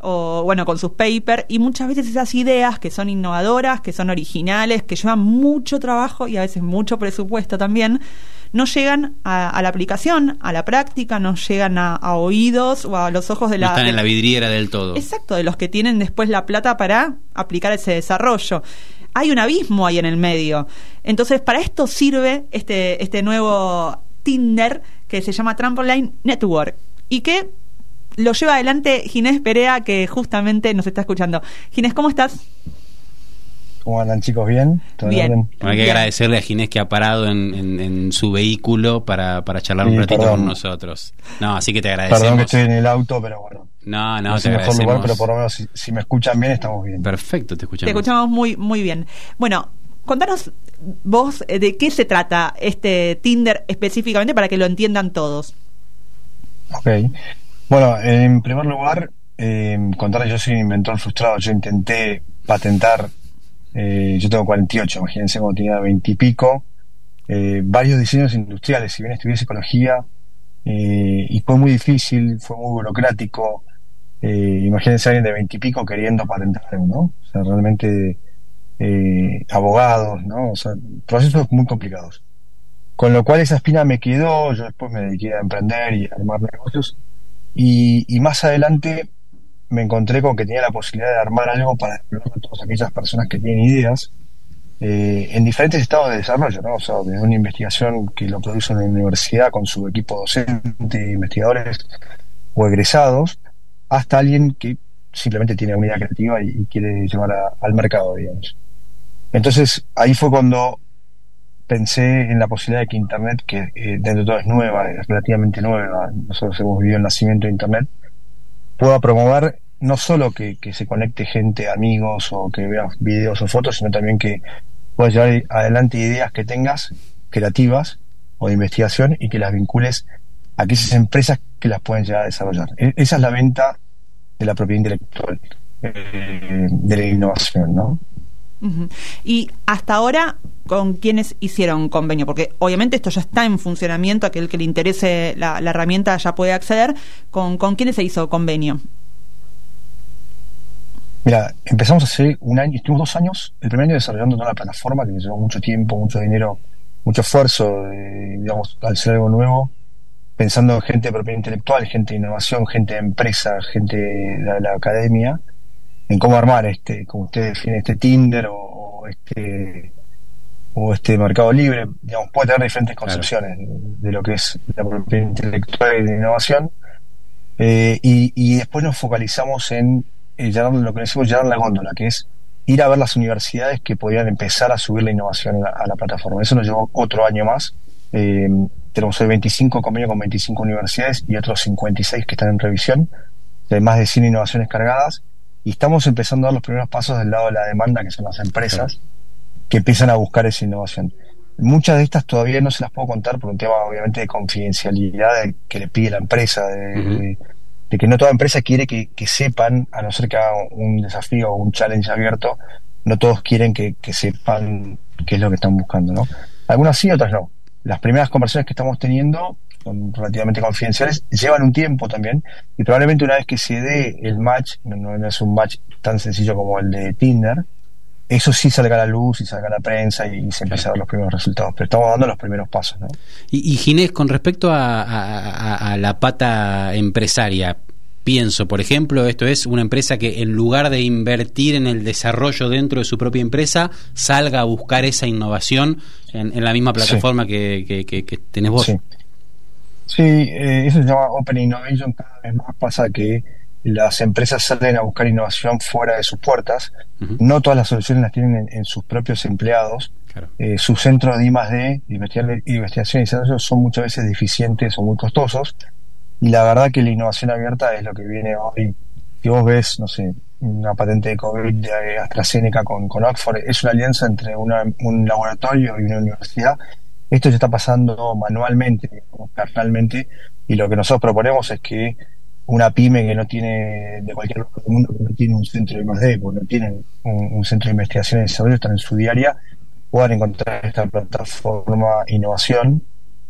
o bueno, con sus papers, y muchas veces esas ideas que son innovadoras, que son originales, que llevan mucho trabajo y a veces mucho presupuesto también, no llegan a, a la aplicación, a la práctica, no llegan a, a oídos o a los ojos de la... No están de, en la vidriera del todo. Exacto, de los que tienen después la plata para aplicar ese desarrollo. Hay un abismo ahí en el medio. Entonces, para esto sirve este, este nuevo Tinder que se llama Trampoline Network y que lo lleva adelante Ginés Perea, que justamente nos está escuchando. Ginés, ¿cómo estás? ¿Cómo andan, chicos? ¿Bien? ¿Todo bien? Bueno, hay que Bien. agradecerle a Ginés que ha parado en, en, en su vehículo para, para charlar sí, un ratito perdón. con nosotros. No, así que te agradecemos. Perdón que estoy en el auto, pero bueno. No, no, no te es el mejor lugar, pero agradecemos. por lo menos si, si me escuchan bien, estamos bien. Perfecto, te escuchamos. Te escuchamos muy, muy bien. Bueno, contanos vos de qué se trata este Tinder específicamente para que lo entiendan todos. Ok. Bueno, en primer lugar, eh, contarles, yo soy un inventor frustrado. Yo intenté patentar, eh, yo tengo cuarenta y ocho, imagínense cuando tenía veinte y pico, eh, varios diseños industriales, si bien estudié psicología, eh, y fue muy difícil, fue muy burocrático. Eh, imagínense a alguien de veinte y pico queriendo patentar algo, ¿no? O sea, realmente eh, abogados, ¿no? O sea, procesos muy complicados. Con lo cual esa espina me quedó, yo después me dediqué a emprender y a armar negocios. Y, y más adelante me encontré con que tenía la posibilidad de armar algo para explorar a todas aquellas personas que tienen ideas eh, en diferentes estados de desarrollo, ¿no? O sea, desde una investigación que lo produce en la universidad con su equipo docente, investigadores o egresados, hasta alguien que simplemente tiene una idea creativa y, y quiere llevar a, al mercado, digamos. Entonces ahí fue cuando pensé en la posibilidad de que Internet, que eh, dentro de todo es nueva, es relativamente nueva, nosotros hemos vivido el nacimiento de Internet, pueda promover no solo que, que se conecte gente, amigos, o que vea videos o fotos, sino también que puedas llevar adelante ideas que tengas, creativas o de investigación, y que las vincules a aquellas empresas que las pueden llegar a desarrollar. E- esa es la venta de la propiedad intelectual, eh, de la innovación, ¿no? Uh-huh. Y hasta ahora, ¿con quiénes hicieron convenio? Porque obviamente esto ya está en funcionamiento, aquel que le interese la, la herramienta ya puede acceder. ¿Con, con quiénes se hizo convenio? Mira, empezamos hace un año, estuvimos dos años, el primer año desarrollando toda la plataforma, que nos llevó mucho tiempo, mucho dinero, mucho esfuerzo, eh, digamos, al ser algo nuevo, pensando en gente de propiedad intelectual, gente de innovación, gente de empresa, gente de la, la academia, en cómo armar este, como usted define, este Tinder o, o este o este Mercado Libre. Digamos, puede tener diferentes concepciones, claro, de, de lo que es la propiedad intelectual y de innovación, eh, y, y después nos focalizamos en eh, llenar lo que decimos llenar la góndola, que es ir a ver las universidades que podrían empezar a subir la innovación a la, a la plataforma. Eso nos llevó otro año más. Eh, tenemos hoy veinticinco convenios con veinticinco universidades y otros cincuenta y seis que están en revisión, de más de cien innovaciones cargadas, y estamos empezando a dar los primeros pasos del lado de la demanda, que son las empresas, que empiezan a buscar esa innovación. Muchas de estas todavía no se las puedo contar por un tema obviamente de confidencialidad de, que le pide la empresa, de, uh-huh. de, de que no toda empresa quiere que, que sepan, a no ser que haga un desafío o un challenge abierto, no todos quieren que, que sepan qué es lo que están buscando, ¿no? Algunas sí, otras no. Las primeras conversaciones que estamos teniendo son relativamente confidenciales, llevan un tiempo también, y probablemente una vez que se dé el match, no, no es un match tan sencillo como el de Tinder, eso sí salga a la luz y salga a la prensa y, y se empieza a ver los primeros resultados, pero estamos dando los primeros pasos, ¿no? Y, y Ginés, con respecto a, a, a, a la pata empresaria, pienso, por ejemplo, esto es una empresa que en lugar de invertir en el desarrollo dentro de su propia empresa, salga a buscar esa innovación en, en la misma plataforma, sí, que, que, que, que tenés vos. Sí, sí, eh, eso se llama Open Innovation. Cada vez más pasa que las empresas salen a buscar innovación fuera de sus puertas. Uh-huh. No todas las soluciones las tienen en, en sus propios empleados. Claro. Eh, sus centros de I más D, investigación y desarrollo, son muchas veces deficientes o muy costosos. Y la verdad que la innovación abierta es lo que viene hoy. Si vos ves, no sé, una patente de COVID de AstraZeneca con, con Oxford, es una alianza entre una, un laboratorio y una universidad. Esto ya está pasando manualmente, carnalmente, y lo que nosotros proponemos es que una pyme que no tiene, de cualquier lugar del mundo, que no tiene un centro de I más D, porque no tienen un, un centro de investigación y desarrollo, están en su diaria, puedan encontrar esta plataforma innovación,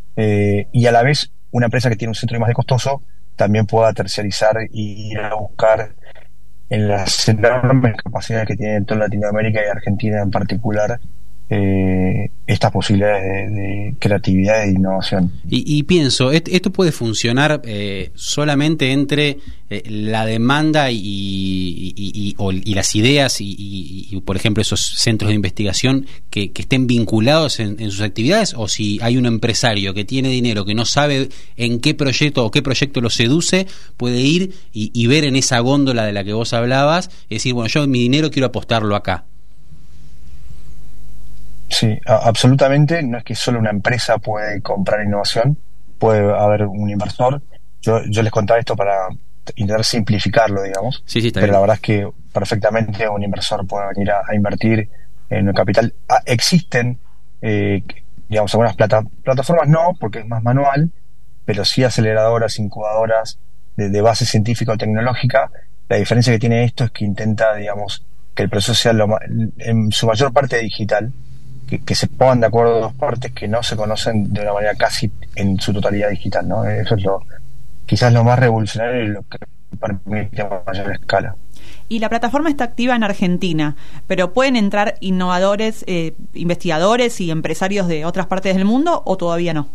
eh, y a la vez una empresa que tiene un centro de I más D costoso también pueda terciarizar y ir a buscar en las enormes capacidades que tiene en toda Latinoamérica y Argentina en particular, eh, estas posibilidades de, de creatividad e de innovación. Y, y pienso, esto puede funcionar eh, solamente entre eh, la demanda y, y, y, o, y las ideas y, y, y, por ejemplo, esos centros de investigación que, que estén vinculados en, en sus actividades, o si hay un empresario que tiene dinero, que no sabe en qué proyecto o qué proyecto lo seduce, puede ir y, y ver en esa góndola de la que vos hablabas y decir, bueno, yo mi dinero quiero apostarlo acá. Sí, a, absolutamente. No es que solo una empresa puede comprar innovación, puede haber un inversor. Yo, yo les contaba esto para intentar simplificarlo, digamos. Sí, sí, está pero bien. La verdad es que perfectamente un inversor puede venir a, a invertir en el capital. Ah, existen, eh, digamos, algunas plata, plataformas no, porque es más manual, pero sí aceleradoras, incubadoras de, de base científica o tecnológica. La diferencia que tiene esto es que intenta, digamos, que el proceso sea lo, en su mayor parte digital. Que, que se pongan de acuerdo dos partes que no se conocen de una manera casi en su totalidad digital, ¿no? Eso es lo quizás lo más revolucionario y lo que permite mayor escala. Y la plataforma está activa en Argentina, pero ¿pueden entrar innovadores, eh, investigadores y empresarios de otras partes del mundo o todavía no?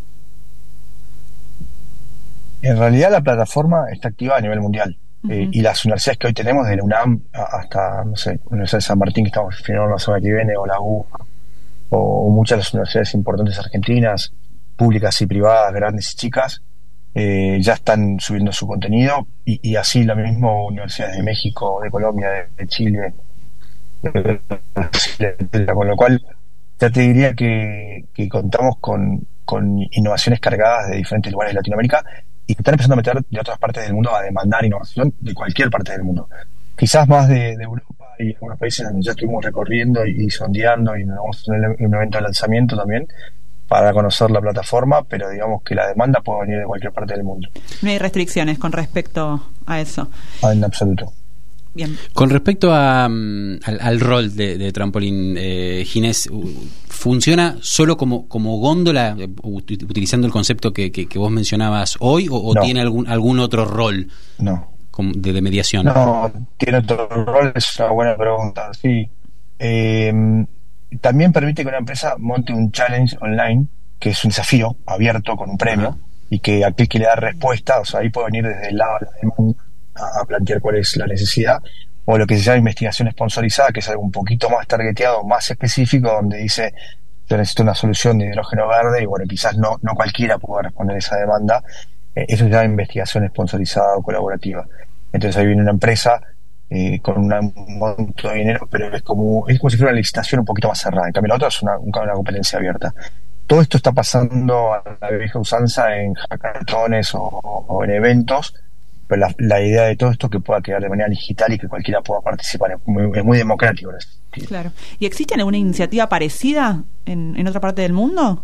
En realidad la plataforma está activa a nivel mundial. Uh-huh. eh, y las universidades que hoy tenemos, de la UNAM hasta, no sé, la Universidad de San Martín, que estamos finalizando la semana que viene, o la U, o muchas de las universidades importantes argentinas, públicas y privadas, grandes y chicas, eh, ya están subiendo su contenido, y, y así lo mismo universidades de México, de Colombia, de, de Chile, de, de, con lo cual ya te diría que, que contamos con, con innovaciones cargadas de diferentes lugares de Latinoamérica y que están empezando a meter de otras partes del mundo a demandar innovación de cualquier parte del mundo. Quizás más de, de Europa y algunos países donde ya estuvimos recorriendo y, y sondeando, y nos vamos a tener un evento de lanzamiento también para conocer la plataforma, pero digamos que la demanda puede venir de cualquier parte del mundo. No hay restricciones con respecto a eso. En absoluto. Bien. Con respecto a, um, al, al rol de, de Trampolín, eh, Ginés, ¿funciona solo como, como góndola, ut- utilizando el concepto que, que, que vos mencionabas hoy, o, o no. tiene algún algún otro rol no. de, de mediación? No, tiene otro rol, es una buena pregunta, sí. Eh, también permite que una empresa monte un challenge online, que es un desafío abierto con un premio, uh-huh. y que aquel que le da respuesta, o sea, ahí puede venir desde el lado de la demanda a plantear cuál es la necesidad, o lo que se llama investigación sponsorizada, que es algo un poquito más targeteado, más específico, donde dice, yo necesito una solución de hidrógeno verde, y bueno, quizás no, no cualquiera pueda responder a esa demanda. Eh, eso se llama investigación sponsorizada o colaborativa. Entonces ahí viene una empresa eh, con una, un monto de dinero, pero es como, es como si fuera una licitación un poquito más cerrada. En cambio, la otra es una, una competencia abierta. Todo esto está pasando a la vieja usanza en hackatones o, o en eventos, pero la, la idea de todo esto es que pueda quedar de manera digital y que cualquiera pueda participar. Es muy, es muy democrático. Claro. ¿Y existe alguna iniciativa parecida en, en otra parte del mundo?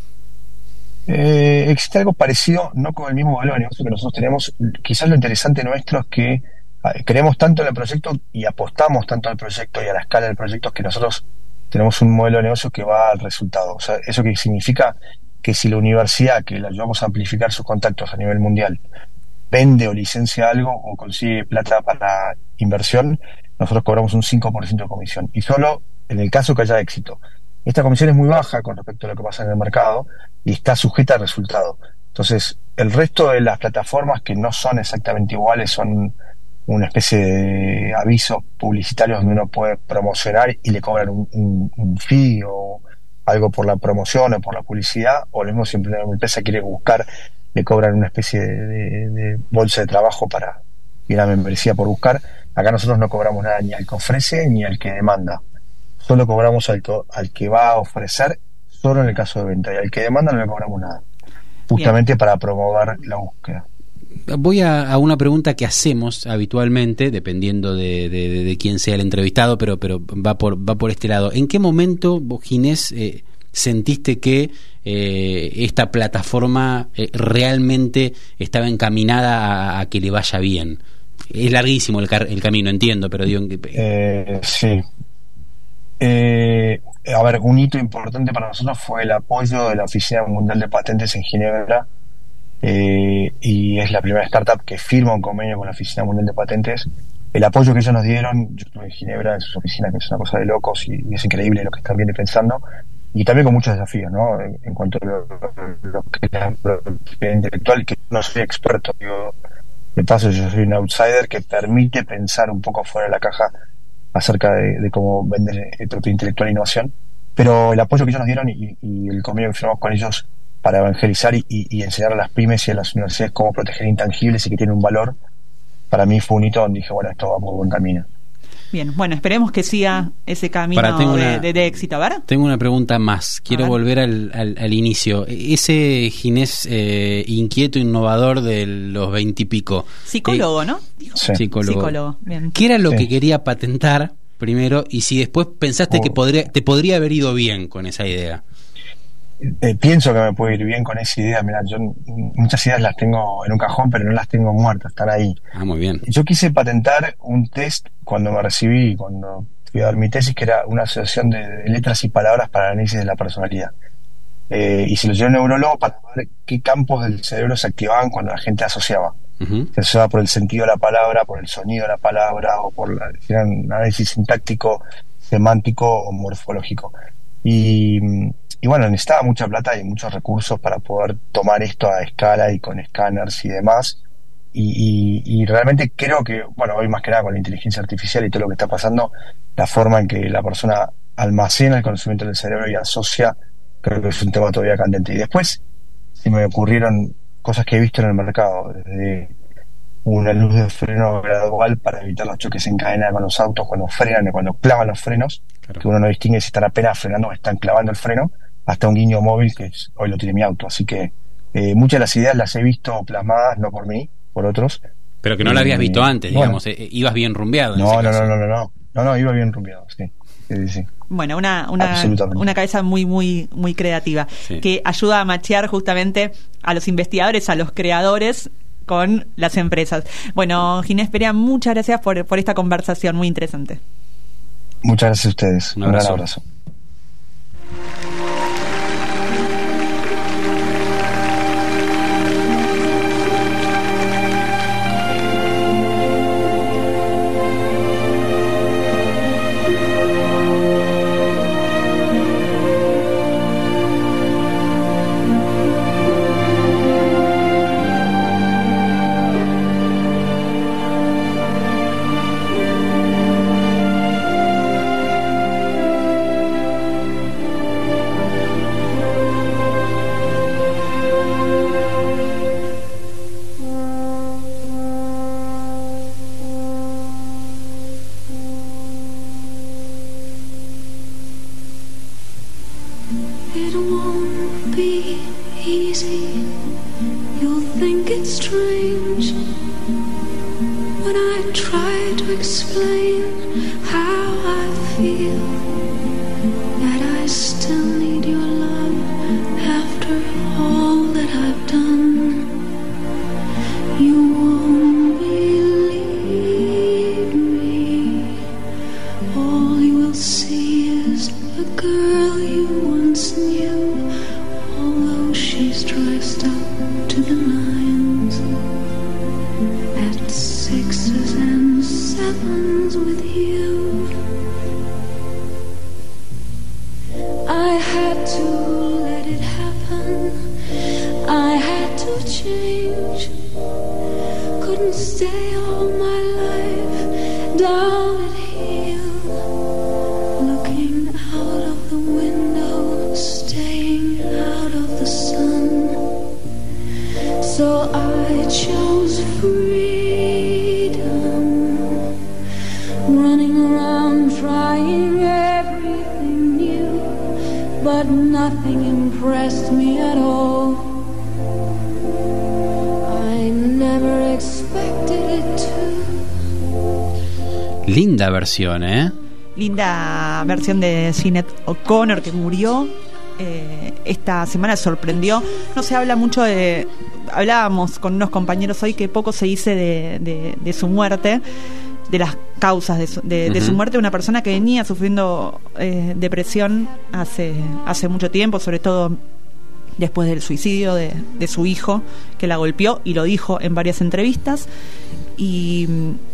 Eh, existe algo parecido, no con el mismo modelo de negocio que nosotros tenemos. Quizás lo interesante nuestro es que eh, creemos tanto en el proyecto y apostamos tanto al proyecto y a la escala del proyecto, que nosotros tenemos un modelo de negocio que va al resultado. O sea, eso que significa que si la universidad, que la ayudamos a amplificar sus contactos a nivel mundial, vende o licencia algo o consigue plata para inversión, nosotros cobramos un cinco por ciento de comisión, y solo en el caso que haya éxito. Esta comisión es muy baja con respecto a lo que pasa en el mercado y está sujeta al resultado. Entonces, el resto de las plataformas, que no son exactamente iguales, son una especie de avisos publicitarios donde uno puede promocionar y le cobran un, un, un fee o algo por la promoción o por la publicidad, o lo mismo si una empresa quiere buscar, le cobran una especie de, de, de bolsa de trabajo para y una membresía por buscar. Acá nosotros no cobramos nada ni al que ofrece ni al que demanda, solo cobramos al que, al que va a ofrecer, solo en el caso de venta, y al que demanda no le cobramos nada, justamente Bien. Para promover la búsqueda. Voy a, a una pregunta que hacemos habitualmente, dependiendo de, de, de, de quién sea el entrevistado, pero pero va por va por este lado. ¿En qué momento vos, Ginés, eh, sentiste que eh, esta plataforma eh, realmente estaba encaminada a, a que le vaya bien? Es larguísimo el, car- el camino, entiendo, pero digo... Eh, sí. Eh, a ver, un hito importante para nosotros fue el apoyo de la Oficina Mundial de Patentes en Ginebra, eh, y es la primera startup que firma un convenio con la Oficina Mundial de Patentes. El apoyo que ellos nos dieron, yo estuve en Ginebra en sus oficinas, que es una cosa de locos, y, y es increíble lo que están viendo y pensando, y también con muchos desafíos, ¿no? En, en cuanto a lo, lo que es la propiedad intelectual, que no soy experto, digo, de paso yo soy un outsider que permite pensar un poco fuera de la caja acerca de, de cómo vender propiedad intelectual e innovación, pero el apoyo que ellos nos dieron y, y el convenio que firmamos con ellos para evangelizar y, y, y enseñar a las pymes y a las universidades cómo proteger intangibles y que tienen un valor, para mí fue un hito donde dije, bueno, esto va por buen camino. Bien, bueno, esperemos que siga ese camino Para, de, una, de, de éxito, ¿verdad? Tengo una pregunta más. Quiero volver al, al, al inicio. Ese Ginés eh, inquieto, innovador de los veintipico. Psicólogo, eh, ¿no? Sí. Psicólogo. Psicólogo. Bien. ¿Qué era lo sí. que quería patentar primero? Y si después pensaste oh. que podría, te podría haber ido bien con esa idea. Eh, pienso que me puede ir bien con esa idea. Mira, yo muchas ideas las tengo en un cajón, pero no las tengo muertas, están ahí. Ah, muy bien. Yo quise patentar un test cuando me recibí, cuando fui a dar mi tesis, que era una asociación de, de letras y palabras para el análisis de la personalidad. Eh, y se lo llevé a un neurólogo para ver qué campos del cerebro se activaban cuando la gente asociaba. Uh-huh. Se asociaba por el sentido de la palabra, por el sonido de la palabra, o por la, si era un análisis sintáctico, semántico o morfológico. Y Y bueno, necesitaba mucha plata y muchos recursos para poder tomar esto a escala y con escáneres y demás. Y, y, y realmente creo que, bueno, hoy más que nada con la inteligencia artificial y todo lo que está pasando, la forma en que la persona almacena el conocimiento del cerebro y asocia, creo que es un tema todavía candente. Y después se me ocurrieron cosas que he visto en el mercado, desde una luz de freno gradual para evitar los choques en cadena con los autos cuando frenan y cuando clavan los frenos, claro. Que uno no distingue si están apenas frenando o están clavando el freno, hasta un guiño móvil que es, hoy lo tiene mi auto. Así que eh, muchas de las ideas las he visto plasmadas, no por mí, por otros. Pero que no y, la habías visto antes, digamos, bueno, eh, ibas bien rumbeado. No, no, no, no, no, no, no, no, iba bien rumbeado, sí. Sí, sí. Bueno, una, una, una cabeza muy, muy, muy creativa, sí. Que ayuda a machear justamente a los investigadores, a los creadores, con las empresas. Bueno, Ginés Perea, muchas gracias por, por esta conversación muy interesante. Muchas gracias a ustedes. Un Un gran abrazo. abrazo. It won't be easy. You'll think it's strange when I try to explain how I feel, that I still need your love after all that I've done. You won't believe me. All you will see is a girl you once knew, although she's dressed up to the nines, at sixes and sevens with you. I had to let it happen, I had to change, couldn't stay all my life down at heel, looking out of the window, staying out of the sun. So I chose freedom, running around trying everything new, but nothing impressed me at all. I never expected it to. Linda versión, ¿eh? Linda versión de Sinéad O'Connor, que murió eh, esta semana, sorprendió. No se habla mucho de... Hablábamos con unos compañeros hoy que poco se dice de, de, de su muerte, de las causas de su, de, uh-huh. de su muerte. Una persona que venía sufriendo eh, depresión hace, hace mucho tiempo, sobre todo después del suicidio de, de su hijo, que la golpeó, y lo dijo en varias entrevistas. Y...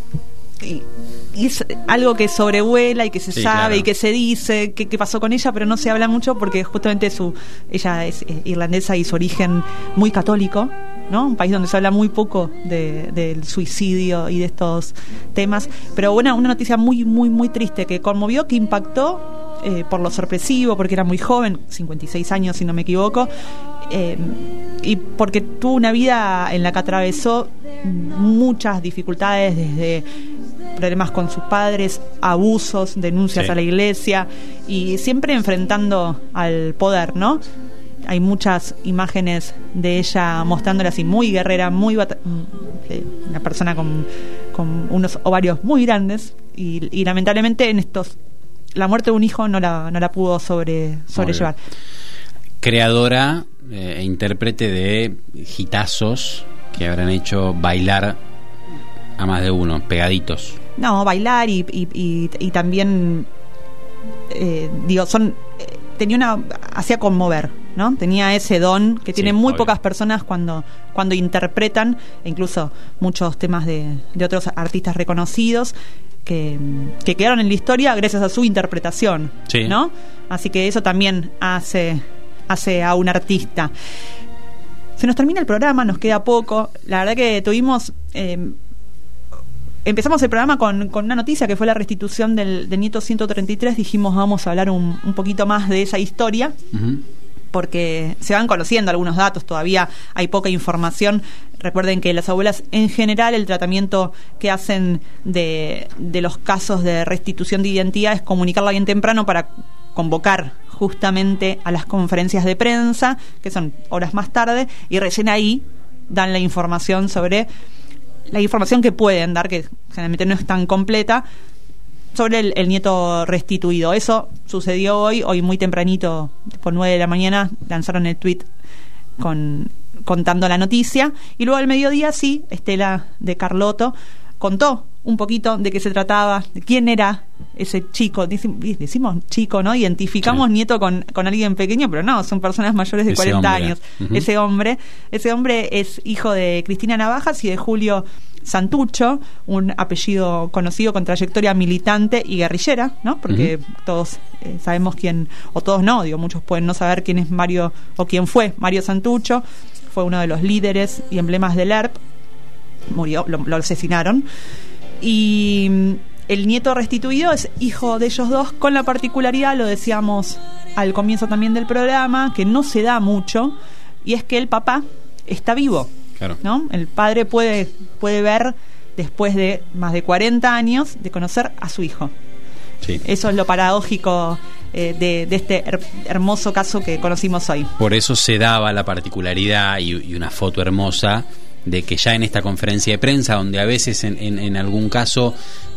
y Y es algo que sobrevuela y que se sí, sabe, claro. y que se dice que, que pasó con ella, pero no se habla mucho porque justamente su ella es eh, irlandesa y su origen muy católico, ¿no? Un país donde se habla muy poco de, del suicidio y de estos temas. Pero bueno, una noticia muy, muy, muy triste que conmovió, que impactó eh, por lo sorpresivo, porque era muy joven, cincuenta y seis años si no me equivoco, eh, y porque tuvo una vida en la que atravesó muchas dificultades, desde problemas con sus padres, abusos, denuncias sí. a la iglesia, y siempre enfrentando al poder, ¿no? Hay muchas imágenes de ella mostrándola así, muy guerrera, muy bata- una persona con, con unos ovarios muy grandes, y, y lamentablemente en estos la muerte de un hijo no la, no la pudo sobre sobrellevar. Creadora e eh, intérprete de hitazos que habrán hecho bailar a más de uno, pegaditos. No, bailar y, y, y, y también eh, digo, son eh, tenía una hacía conmover, ¿no? Tenía ese don que tienen sí, muy obvio. Pocas personas cuando cuando interpretan, e incluso muchos temas de, de otros artistas reconocidos que, que quedaron en la historia gracias a su interpretación, sí. ¿no? Así que eso también hace hace a un artista. Se nos termina el programa, nos queda poco. La verdad que tuvimos eh, empezamos el programa con, con una noticia que fue la restitución del, del nieto ciento treinta y tres. Dijimos vamos a hablar un, un poquito más de esa historia, uh-huh. porque se van conociendo algunos datos, todavía hay poca información. Recuerden que las abuelas en general, el tratamiento que hacen de, de los casos de restitución de identidad es comunicarla bien temprano para convocar justamente a las conferencias de prensa, que son horas más tarde, y recién ahí dan la información sobre la información que pueden dar, que generalmente no es tan completa, sobre el, el nieto restituido. Eso sucedió hoy, hoy muy tempranito, por nueve de la mañana, lanzaron el tweet con contando la noticia, y luego al mediodía sí, Estela de Carlotto contó un poquito de qué se trataba, de quién era ese chico. Decimos chico, ¿no? Identificamos sí. nieto con, con alguien pequeño, pero no, son personas mayores de ese cuarenta hombre. años. Uh-huh. Ese hombre, ese hombre es hijo de Cristina Navajas y de Julio Santucho, un apellido conocido con trayectoria militante y guerrillera, ¿no? Porque uh-huh. todos eh, sabemos quién, o todos no, digo, muchos pueden no saber quién es Mario, o quién fue Mario Santucho. Fue uno de los líderes y emblemas del E R P. Murió, lo, lo asesinaron. Y el nieto restituido es hijo de ellos dos, con la particularidad, lo decíamos al comienzo también del programa, que no se da mucho, y es que el papá está vivo. Claro. ¿No? El padre puede, puede ver, después de más de cuarenta años, de conocer a su hijo. Sí. Eso es lo paradójico eh, de, de este her- hermoso caso que conocimos hoy. Por eso se daba la particularidad y, y una foto hermosa de que ya en esta conferencia de prensa, donde a veces en, en, en algún caso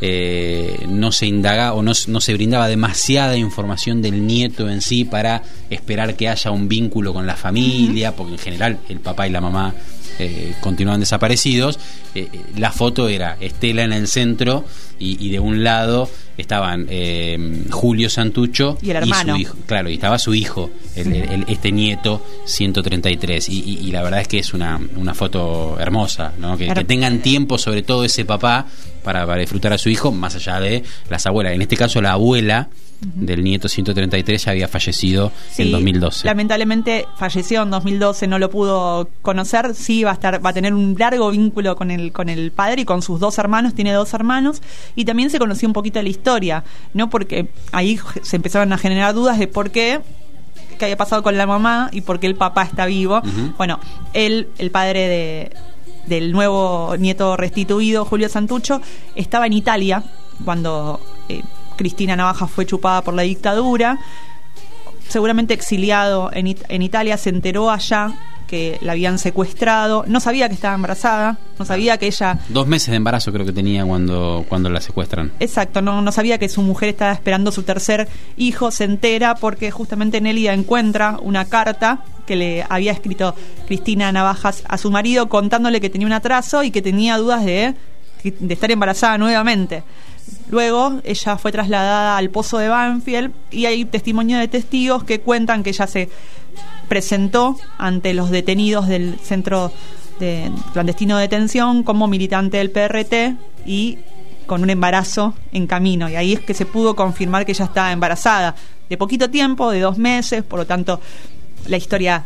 eh, no se indaga o no, no se brindaba demasiada información del nieto en sí para esperar que haya un vínculo con la familia, uh-huh. porque en general el papá y la mamá eh, continúan desaparecidos, eh, la foto era Estela en el centro y, y de un lado estaban eh, Julio Santucho y el hermano. Y su hijo, claro, y estaba su hijo, el, el, el, este nieto ciento treinta y tres, y, y, y la verdad es que es una, una foto hermosa, ¿no? Que, que tengan tiempo, sobre todo ese papá, para, para disfrutar a su hijo, más allá de las abuelas. En este caso la abuela uh-huh. del nieto ciento treinta y tres ya había fallecido sí, en dos mil doce. Lamentablemente falleció en dos mil doce, no lo pudo conocer. Sí, va a estar, va a tener un largo vínculo con el, con el padre y con sus dos hermanos, tiene dos hermanos, y también se conoció un poquito de la historia, ¿no? Porque ahí se empezaron a generar dudas de por qué, qué había pasado con la mamá y por qué el papá está vivo. Uh-huh. Bueno, él, el padre de del nuevo nieto restituido, Julio Santucho, estaba en Italia cuando eh, Cristina Navajas fue chupada por la dictadura, seguramente exiliado en, It- en Italia, se enteró allá que la habían secuestrado, no sabía que estaba embarazada, no sabía que ella... Dos meses de embarazo creo que tenía cuando, cuando la secuestran. Exacto, no, no sabía que su mujer estaba esperando su tercer hijo, se entera porque justamente Nélida encuentra una carta que le había escrito Cristina Navajas a su marido contándole que tenía un atraso y que tenía dudas de, de estar embarazada nuevamente. Luego ella fue trasladada al pozo de Banfield y hay testimonio de testigos que cuentan que ella se presentó ante los detenidos del centro de clandestino de detención como militante del P R T y con un embarazo en camino, y ahí es que se pudo confirmar que ella estaba embarazada de poquito tiempo, de dos meses, por lo tanto la historia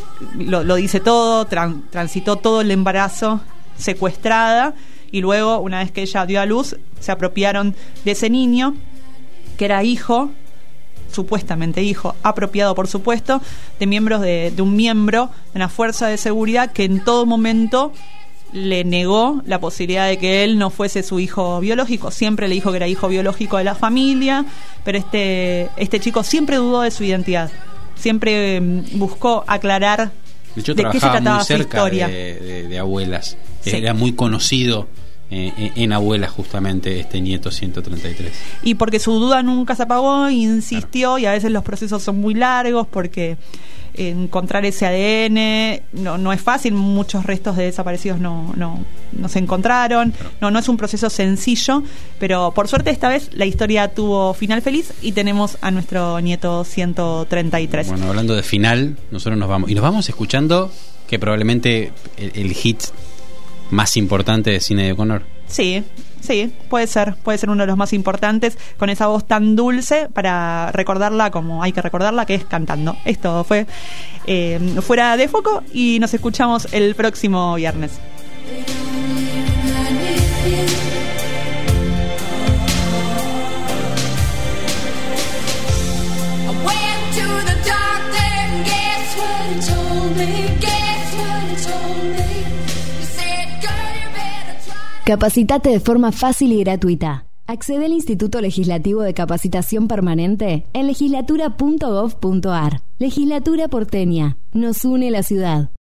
lo, lo dice todo, tran, transitó todo el embarazo secuestrada, y luego una vez que ella dio a luz se apropiaron de ese niño que era hijo, supuestamente hijo, apropiado por supuesto, de miembros de, de un miembro de una fuerza de seguridad que en todo momento le negó la posibilidad de que él no fuese su hijo biológico. Siempre le dijo que era hijo biológico de la familia, pero este, este chico siempre dudó de su identidad, siempre buscó aclarar de, hecho, de qué se trataba muy cerca su historia. De, de, de abuelas, sí. Era muy conocido Eh, en abuelas justamente este nieto ciento treinta y tres. Y porque su duda nunca se apagó, insistió, claro. Y a veces los procesos son muy largos porque encontrar ese A D N no, no es fácil, muchos restos de desaparecidos no, no, no se encontraron, claro. no, no es un proceso sencillo, pero por suerte esta vez la historia tuvo final feliz y tenemos a nuestro nieto ciento treinta y tres. Bueno, hablando de final, nosotros nos vamos, y nos vamos escuchando que probablemente el, el hit más importante de Sinéad O'Connor. Sí, sí, puede ser, puede ser uno de los más importantes, con esa voz tan dulce para recordarla como hay que recordarla, que es cantando. Esto fue eh, Fuera de Foco y nos escuchamos el próximo viernes. Capacitate de forma fácil y gratuita. Accede al Instituto Legislativo de Capacitación Permanente en legislatura punto gov punto ar. Legislatura porteña. Nos une la ciudad.